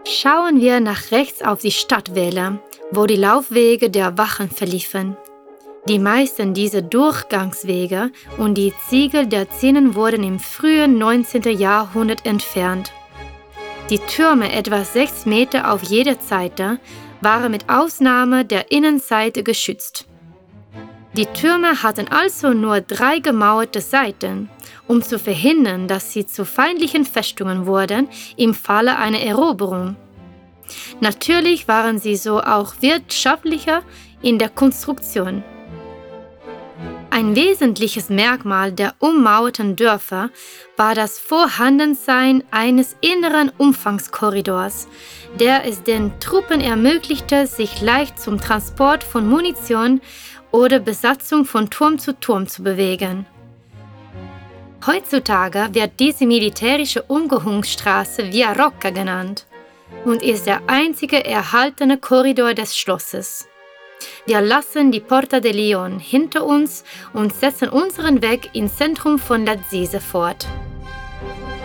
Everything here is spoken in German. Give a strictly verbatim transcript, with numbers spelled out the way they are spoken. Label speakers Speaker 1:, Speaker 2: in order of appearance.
Speaker 1: Schauen wir nach rechts auf die Stadtwälle, wo die Laufwege der Wachen verliefen. Die meisten dieser Durchgangswege und die Ziegel der Zinnen wurden im frühen neunzehnten. Jahrhundert entfernt. Die Türme, etwa sechs Meter auf jeder Seite, waren mit Ausnahme der Innenseite geschützt. Die Türme hatten also nur drei gemauerte Seiten, um zu verhindern, dass sie zu feindlichen Festungen wurden im Falle einer Eroberung. Natürlich waren sie so auch wirtschaftlicher in der Konstruktion. Ein wesentliches Merkmal der ummauerten Dörfer war das Vorhandensein eines inneren Umfangskorridors, der es den Truppen ermöglichte, sich leicht zum Transport von Munition oder Besatzung von Turm zu Turm zu bewegen. Heutzutage wird diese militärische Umgehungsstraße Via Rocca genannt und ist der einzige erhaltene Korridor des Schlosses. Wir lassen die Porta de Leon hinter uns und setzen unseren Weg ins Zentrum von Lazise fort.